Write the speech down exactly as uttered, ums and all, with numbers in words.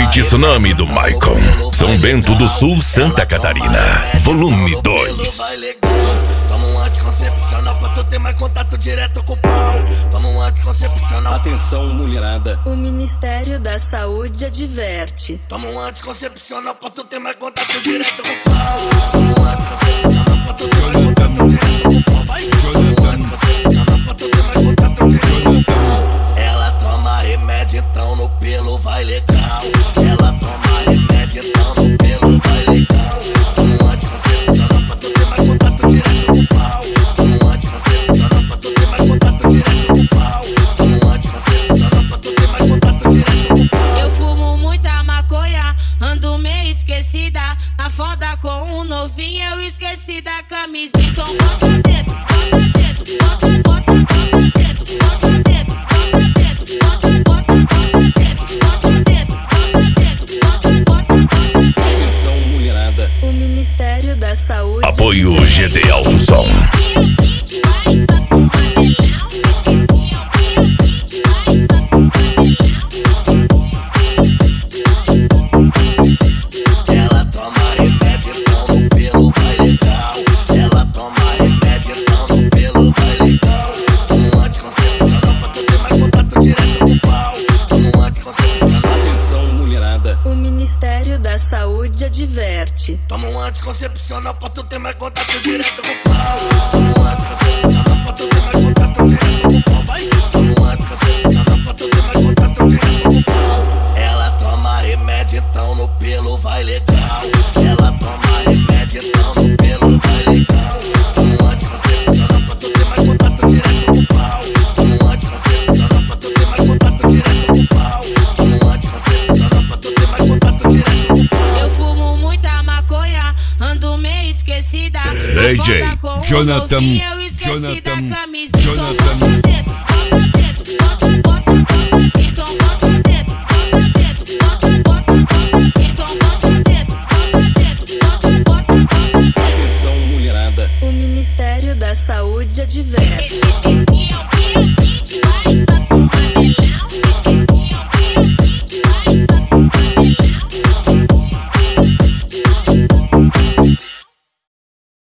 Feat Tsunami do Maicon. São Bento do Sul, Santa Catarina. Volume dois. Toma um anticoncepcional pra tu ter mais contato direto com o pau. Toma um anticoncepcional. Atenção, mulherada. O Ministério da Saúde adverte. Toma um anticoncepcional pra tu ter mais contato direto com o pau. Toma um anticoncepcional pra tu ter mais contato direto com o pau. Vai. Toma um anticoncepcional pra tu ter mais contato direto com o pau. Ela toma remédio, então no pelo vai legal. Ela toma remédio, então no pelo vai legal. Toma um anticoncepcional pra tu ter mais contato direto com o pau. Toma um anticoncepcional pra tu ter mais contato direto com o pau. Toma um anticoncepcional pra tu ter mais contato direto com o pau. Eu fumo muita maconha, ando meio esquecida. Na foda com um novinho, eu esqueci da camiseta. Então bota dentro, bota dentro, bota, bota, bota dentro, bota dentro, bota dentro, bota, bota, bota dentro, bota dentro, bota dentro, bota, bota, bota dentro. Atenção, mulherada. O Ministério da Saúde Apoio G D Alto Som. Ela toma remédio, então no pelo vai legal. Ela toma remédio, então no pelo vai legal. Toma um anticoncepcional pra tu ter mais contato direto com o pau. Toma um anticoncepcional. Atenção, mulherada. O Ministério da Saúde adverte. Toma um anticoncepcional pra tu ter mais contato direto com o pau. Toma um anticoncepcional pra tu ter mais contato direto com o pau. Vai. Toma um anticoncepcional pra tu ter mais contato direto com o pau. Ela toma remédio, então no pelo vai legal. Ela toma remédio, então no pelo vai legal. Toma um anticoncepcional pra tu ter mais contato direto com o pau. Toma um anticoncepcional pra tu ter mais contato direto com o pau. Toma um anticoncepcional pra tu ter mais contato direto com o pau. Eu fumo muita maconha, ando meio esquecida. Na D J foda com um Jonathan, novinho, eu esqueci Jonathan, da camiseta. Então Jonathan. bota dentro, bota dentro, bota, bota, bota. Então bota dentro, bota dentro, bota, bota, bota. Então bota dentro, bota dentro, bota, bota, bota. Atenção, mulherada. O Ministério da Saúde adverte.